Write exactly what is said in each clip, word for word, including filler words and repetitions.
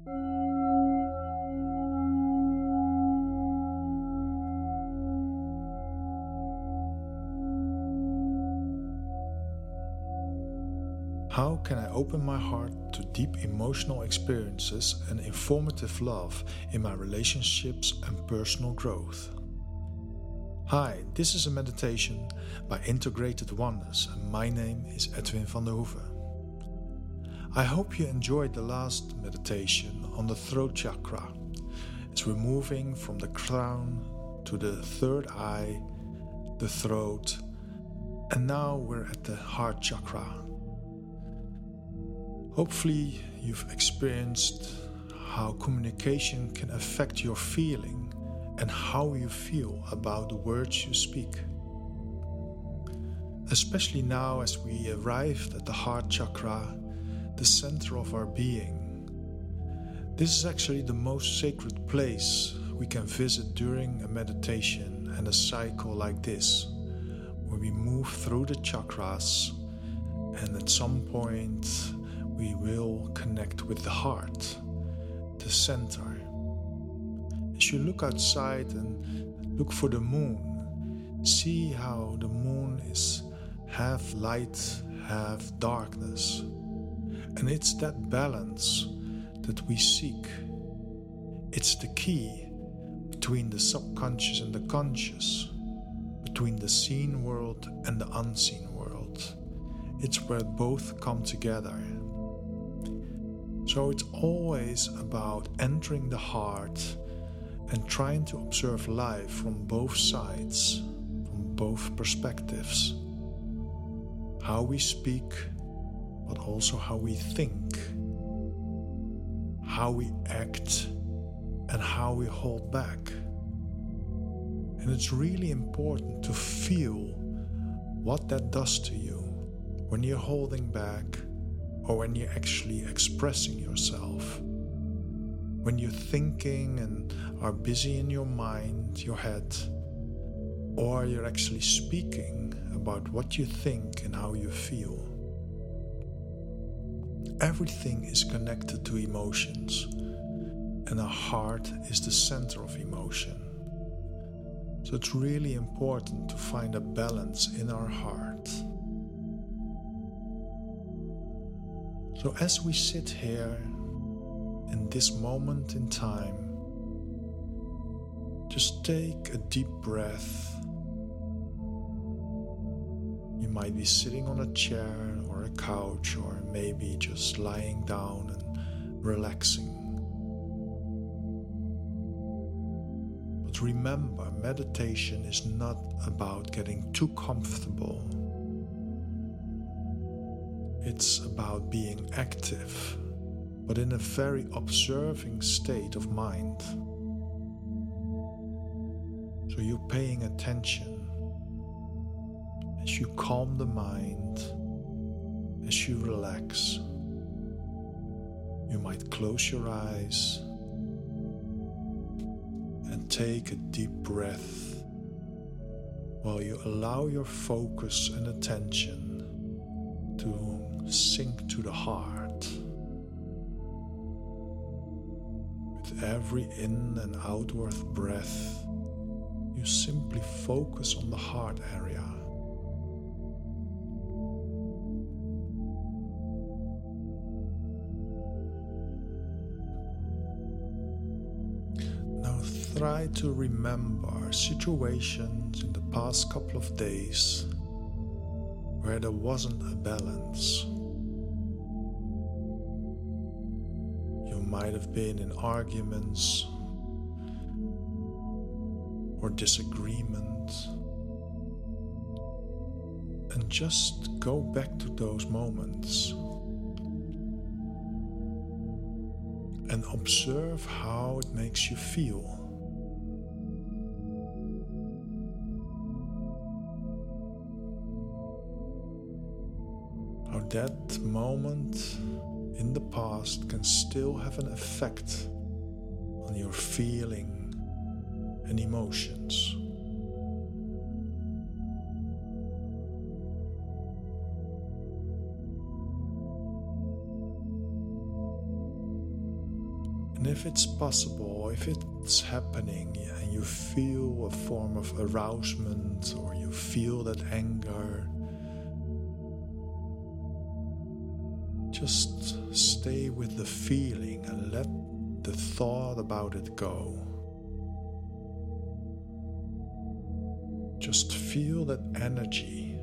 How can I open my heart to deep emotional experiences and informative love in my relationships and personal growth? Hi, this is a meditation by Integrated Oneness, and my name is Edwin van der Hoeven. I hope you enjoyed the last meditation on the throat chakra. It's removing from the crown to the third eye, the throat, and now we're at the heart chakra. Hopefully you've experienced how communication can affect your feeling and how you feel about the words you speak. Especially now as we arrived at the heart chakra, the center of our being. This is actually the most sacred place we can visit during a meditation and a cycle like this, where we move through the chakras and at some point we will connect with the heart, the center. As you look outside and look for the moon, see how the moon is half light, half darkness. And it's that balance that we seek. It's the key between the subconscious and the conscious, between the seen world and the unseen world. It's where both come together. So it's always about entering the heart and trying to observe life from both sides, from both perspectives. How we speak, but also how we think, how we act, and how we hold back. And it's really important to feel what that does to you when you're holding back or when you're actually expressing yourself. When you're thinking and are busy in your mind, your head, or you're actually speaking about what you think and how you feel. Everything is connected to emotions, and our heart is the center of emotion. So it's really important to find a balance in our heart. So as we sit here in this moment in time, just take a deep breath. You might be sitting on a chair or a couch, or maybe just lying down and relaxing. But remember, meditation is not about getting too comfortable. It's about being active, but in a very observing state of mind. So you're paying attention as you calm the mind, as you relax. You might close your eyes and take a deep breath while you allow your focus and attention to sink to the heart. With every in and outward breath, you simply focus on the heart area. Now try to remember situations in the past couple of days where there wasn't a balance. You might have been in arguments or disagreement, and just go back to those moments and observe how it makes you feel. How that moment in the past can still have an effect on your feeling and emotions. And if it's possible, if it's happening and you feel a form of arousement or you feel that anger, just stay with the feeling and let the thought about it go. Just feel that energy.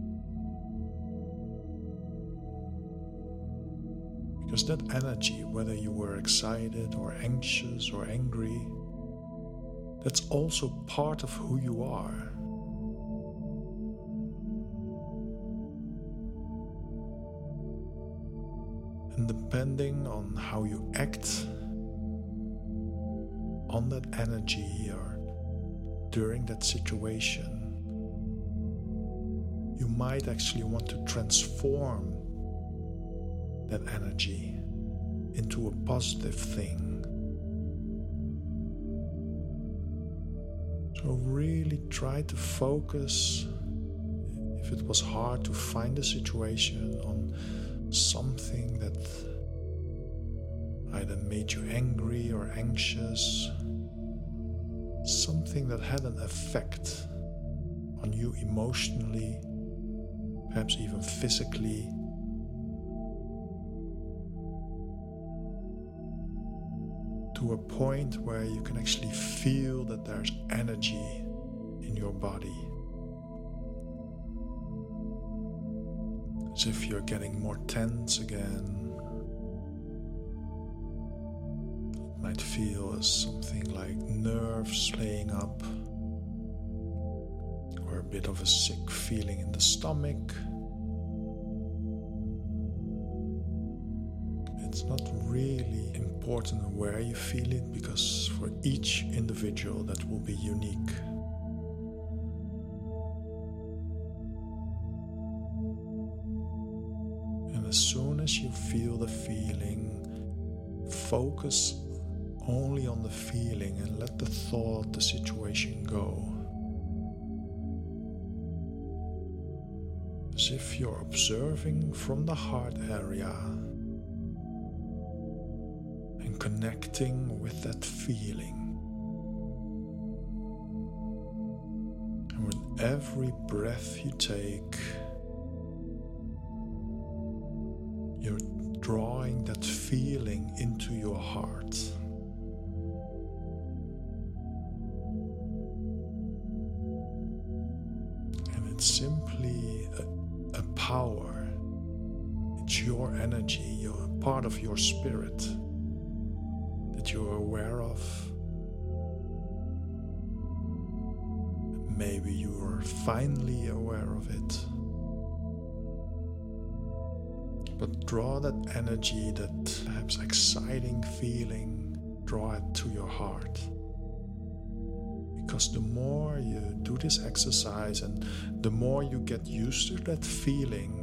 Because that energy, whether you were excited or anxious or angry, that's also part of who you are. And depending on how you act on that energy or during that situation, you might actually want to transform that energy into a positive thing. So really try to focus, if it was hard to find a situation, on something that either made you angry or anxious, something that had an effect on you emotionally, perhaps even physically. To a point where you can actually feel that there's energy in your body. As if you're getting more tense again. It might feel as something like nerves playing up, or a bit of a sick feeling in the stomach. It's not really important where you feel it, because for each individual that will be unique. And as soon as you feel the feeling, focus only on the feeling and let the thought, the situation go. As if you're observing from the heart area, connecting with that feeling. And with every breath you take, you're drawing that feeling into your heart. And it's simply a, a power. It's your energy, you're a part of your spirit that you're aware of. Maybe you are finally aware of it. But draw that energy, that perhaps exciting feeling, draw it to your heart. Because the more you do this exercise and the more you get used to that feeling,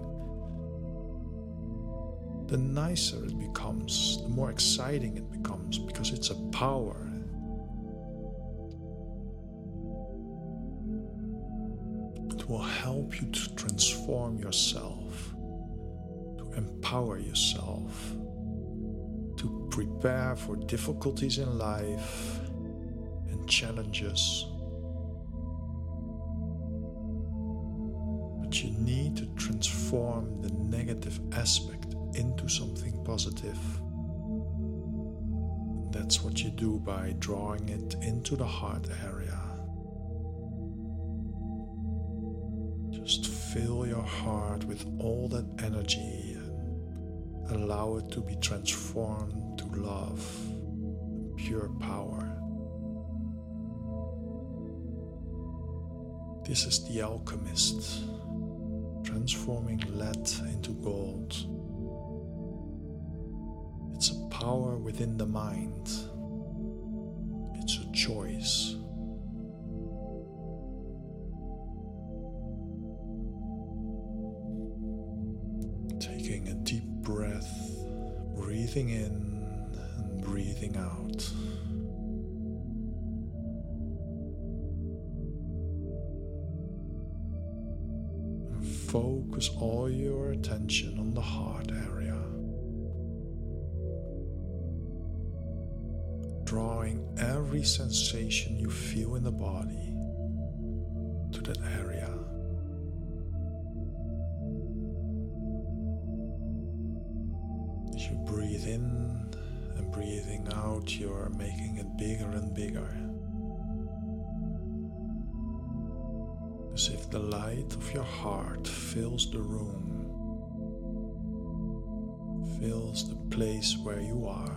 the nicer it becomes, the more exciting it becomes, because it's a power. It will help you to transform yourself, to empower yourself, to prepare for difficulties in life and challenges. But you need to transform the negative aspect into something positive. And that's what you do by drawing it into the heart area. Just fill your heart with all that energy and allow it to be transformed to love and pure power. This is the alchemist, transforming lead into gold. It's a power within the mind. It's a choice. Taking a deep breath, breathing in and breathing out. And focus all your attention on the heart area. drawing every sensation you feel in the body to that area. As you breathe in and breathing out, you're making it bigger and bigger. As if the light of your heart fills the room, fills the place where you are.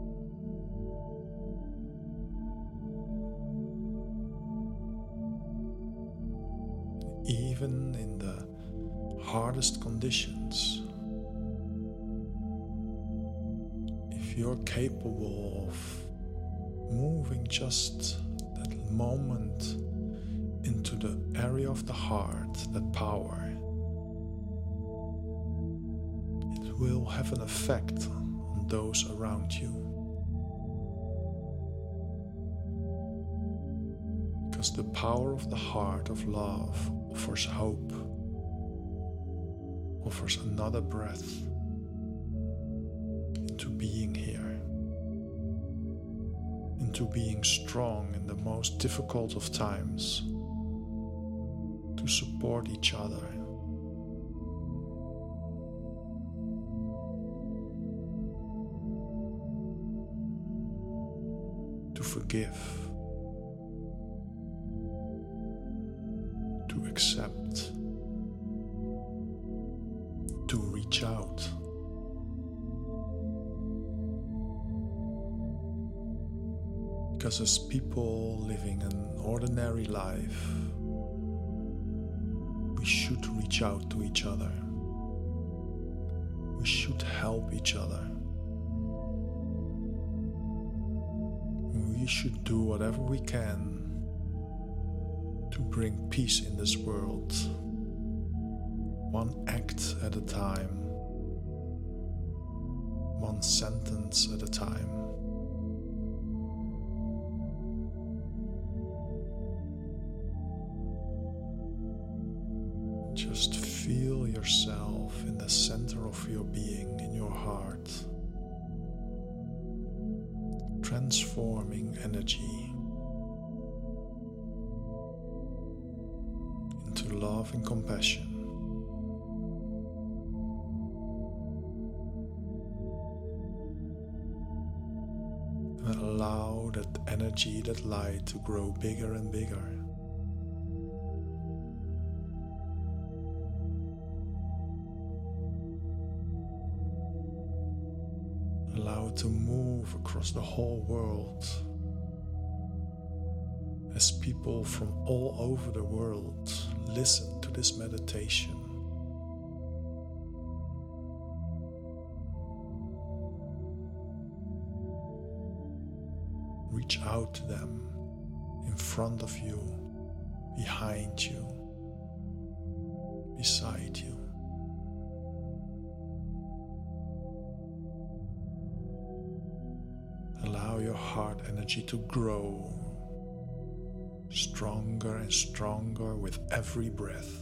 Even in the hardest conditions, if you're capable of moving just that moment into the area of the heart, that power, it will have an effect on those around you. Because the power of the heart of love offers hope, offers another breath into being here, into being strong in the most difficult of times, to support each other. To forgive, to accept, to reach out. Because as people living an ordinary life, we should reach out to each other. We should help each other. We should do whatever we can to bring peace in this world, one act at a time, one sentence at a time. Just feel yourself in the center of your being, in your heart, transforming energy into love and compassion. And allow that energy, that light to grow bigger and bigger. Allow it to move across the whole world as people from all over the world listen to this meditation. Reach out to them, in front of you, behind you, beside you. Allow your heart energy to grow stronger and stronger with every breath.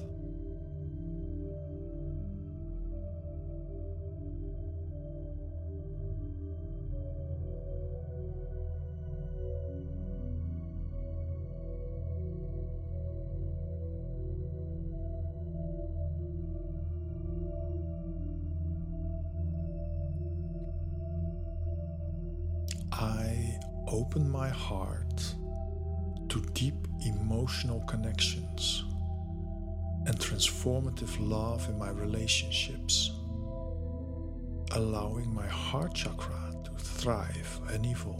I open my heart to deep emotional connections and transformative love in my relationships, allowing my heart chakra to thrive and evolve.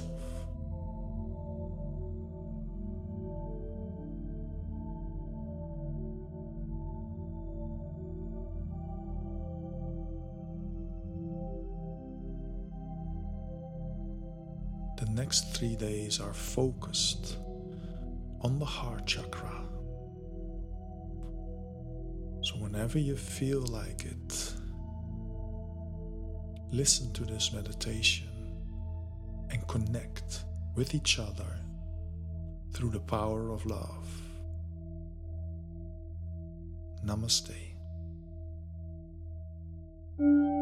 The next three days are focused on the heart chakra. So whenever you feel like it, listen to this meditation and connect with each other through the power of love. Namaste.